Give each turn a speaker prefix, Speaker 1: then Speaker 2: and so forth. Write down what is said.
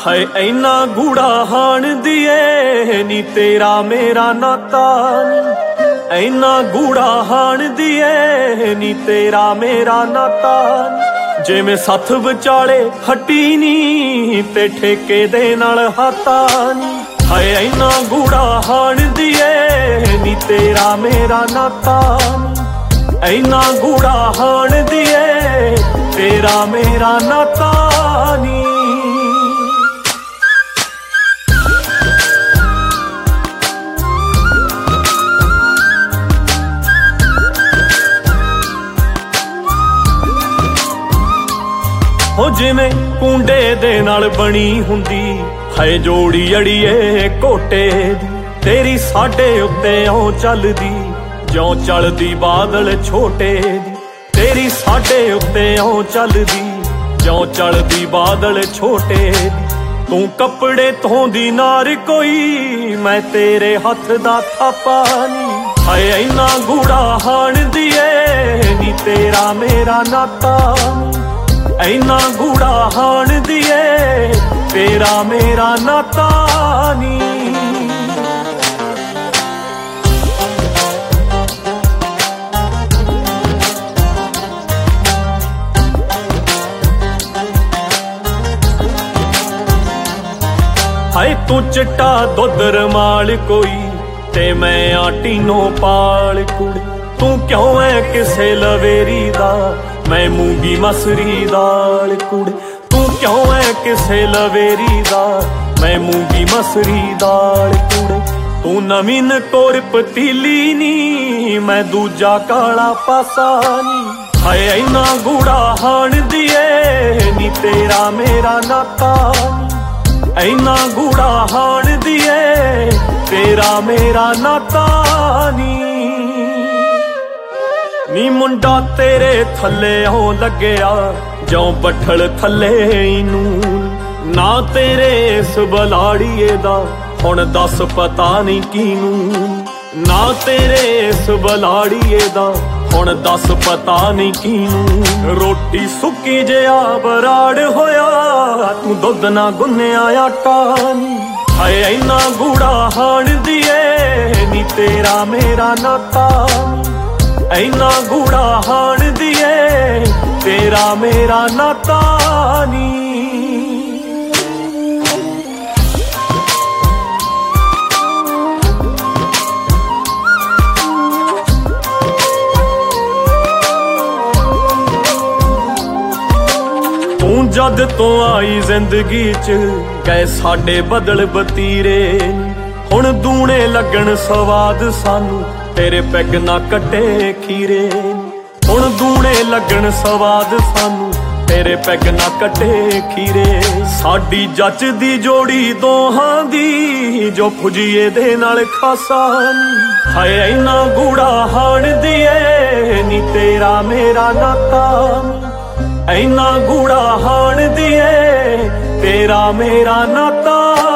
Speaker 1: ਹਾਏ ਐਨਾ ਗੂੜਾ ਹਾਣ ਦੀਏ ਨੀ ਤੇਰਾ ਮੇਰਾ ਨਾਤਾ ਨੀ, ਐਨਾ ਗੂੜਾ ਹਾਣ ਦੀਏ ਨੀ ਤੇਰਾ ਮੇਰਾ ਨਾਤਾ ਨੀ। ਜਿਵੇਂ ਸੱਥ ਵਿਚਾਲੇ ਹੱਟੀ ਨੀ ਤੇ ਠੇਕੇ ਦੇ ਨਾਲ ਹਾਤਾ ਨੀ। ਹਾਏ ਐਨਾ ਗੂੜਾ ਹਾਣ ਦੀਏ ਨੀ ਤੇਰਾ ਮੇਰਾ ਨਾਤਾ ਨੀ, ਐਨਾ ਗੂੜਾ ਹਾਣ ਦੀਏ ਤੇਰਾ ਮੇਰਾ ਨਾਤਾ ਨੀ। ਹੋ ਜਿਵੇਂ ਕੁੰਡੇ ਦੇ ਨਾਲ ਬਣੀ ਹੁੰਦੀ ਹਾਏ ਜੋੜੀ ਅੜੀਏ ਕੋਟੇ ਦੀ, ਤੇਰੀ ਸਾਡੇ ਉੱਤੇ ਓ ਚੱਲਦੀ ਜਿਉਂ ਚੱਲਦੀ ਬਾਦਲ ਛੋਟੇ ਦੀ। ਤੇਰੀ ਸਾਡੇ ਉੱਤੇ ਓ ਚੱਲਦੀ ਜਿਉਂ ਚੱਲਦੀ ਬਾਦਲ ਛੋਟੇ ਦੀ। ਤੂੰ ਕੱਪੜੇ ਧੋਂਦੀ ਨਾਰ ਕੋਈ, ਮੈਂ ਤੇਰੇ ਹੱਥ ਦਾ ਥਾਪਾ ਨੀ। ਹਾਏ ਐਨਾ ਗੂੜਾ ਹਾਣ ਦੀਏ ਨੀ ਤੇਰਾ ਮੇਰਾ ਨਾਤਾ ਨੀ, ਐਨਾ ਗੂੜਾ ਹਾਣ ਦੀਏ ਤੇਰਾ ਮੇਰਾ ਨਾਤਾ ਨੀ। ਹਾਏ ਤੂੰ ਚਿੱਟਾ ਦੁੱਧ ਰਮਾਲ ਕੋਈ ਤੇ ਮੈਂ ਆਟੀਨੋਂ ਪਾਲ ਕੁੜੇ। ਤੂੰ ਕਿਉਂ ਐ ਕਿਸੇ ਲਵੇਰੀ ਦਾ, ਮੈਂ ਮੂੰਗੀ ਮਸਰੀ ਦਾਲ ਕੁੜੇ। ਤੂੰ ਕਿਉਂ ਐ ਕਿਸੇ ਲਵੇਰੀ ਦਾ, ਮੈਂ ਮੂੰਗੀ ਮਸਰੀ ਦਾਲ ਕੁੜੇ। ਤੂੰ ਨਵੀਨ ਕੋਰ ਪਤੀਲੀ ਨੀ, ਮੈਂ ਦੂਜਾ ਕਾਲਾ ਪਾਸਾ ਨੀ। ਹਾਏ ਐਨਾ ਗੂੜਾ ਹਾਣ ਦੀਏ ਨੀ ਤੇਰਾ ਮੇਰਾ ਨਾਤਾ ਨੀ, ਐਨਾ ਗੂੜਾ ਹਾਣ ਦੀਏ ਤੇਰਾ ਮੇਰਾ ਨਾਤਾ ਨੀ। ਨੀ ਮੁੰਡਾ ਤੇਰੇ ਥੱਲੇ ਹੋ ਲੱਗਿਆ ਜਿਉਂ ਬੱਠਲ ਥੱਲੇ ਨੂੰ, ਨਾ ਤੇਰੇ ਇਸ ਬਲਾੜੀਏ ਦਾ ਹੁਣ ਦੱਸ ਪਤਾ ਨਹੀਂ ਕਿਨੂੰ। ਨਾ ਤੇਰੇ ਇਸ ਬਲਾੜੀਏ ਦਾ ਹੁਣ ਦੱਸ ਪਤਾ ਨਹੀਂ ਕਿਨੂੰ। ਰੋਟੀ ਸੁੱਕੀ ਜਿਹਾ ਬਰਾੜ ਹੋਇਆ, ਤੂੰ ਦੁੱਧ ਨਾ ਗੁੰਨਿਆ ਆਟਾ ਨੀ। ਹਾਏ ਐਨਾ ਗੂੜਾ ਹਾਣ ਦੀਏ ਨੀ ਤੇਰਾ ਮੇਰਾ ਨਾਤਾ ਨੀ, ਐਨਾ ਗੂੜਾ ਹਾਣ ਦੀਏ ਤੇਰਾ ਮੇਰਾ ਨਾਤਾ ਨੀ। ਤੂੰ ਜਦ ਤੋਂ ਆਈ ਜ਼ਿੰਦਗੀ ਚ ਗਏ ਸਾਡੇ ਬਦਲ ਬਤੀਰੇ, ਹੁਣ ਦੂਣੇ ਲੱਗਣ ਸਵਾਦ ਸਾਨੂੰ ਤੇਰੇ ਪੈਗ ਨਾ ਕੱਟੇ ਖੀਰੇ। ਹੁਣ ਦੂਣੇ ਲੱਗਣ ਸਵਾਦ ਸਾਨੂੰ ਤੇਰੇ ਪੈਗ ਨਾ ਕੱਟੇ ਖੀਰੇ। ਸਾਡੀ ਜੱਚ ਦੀ ਜੋੜੀ ਦੋਹਾਂ ਦੀ ਜੋ ਫੁਜੀਏ ਦੇ ਨਾਲ ਖਾਸਾ ਨੀ। ਹਾਏ ਐਨਾ ਗੂੜਾ ਹਾਣ ਦੀਏ ਨੀ ਤੇਰਾ ਮੇਰਾ ਨਾਤਾ ਨੀ, ਐਨਾ ਗੂੜਾ ਹਾਣ ਦੀਏ ਤੇਰਾ ਮੇਰਾ ਨਾਤਾ